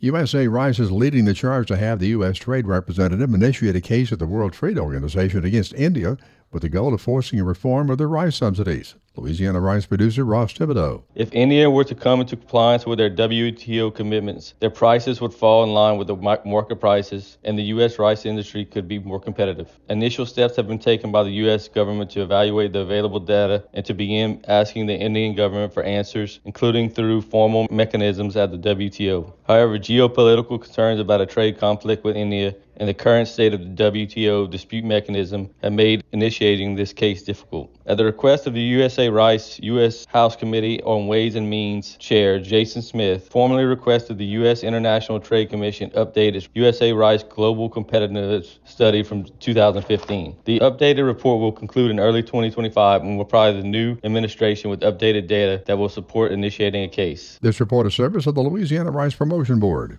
USA Rice is leading the charge to have the U.S. Trade Representative initiate a case at the World Trade Organization against India with the goal of forcing a reform of their rice subsidies. Louisiana rice producer Ross Thibodeau. If India were to come into compliance with their WTO commitments, their prices would fall in line with the market prices, and the U.S. rice industry could be more competitive. Initial steps have been taken by the U.S. government to evaluate the available data and to begin asking the Indian government for answers, including through formal mechanisms at the WTO. However, geopolitical concerns about a trade conflict with India and the current state of the WTO dispute mechanism have made initiating this case difficult. At the request of the USA Rice U.S. House Committee on Ways and Means Chair Jason Smith formally requested the U.S. International Trade Commission update its USA Rice Global Competitiveness Study from 2015. The updated report will conclude in early 2025 and will provide the new administration with updated data that will support initiating a case. This report is service of the Louisiana Rice Promotion Board.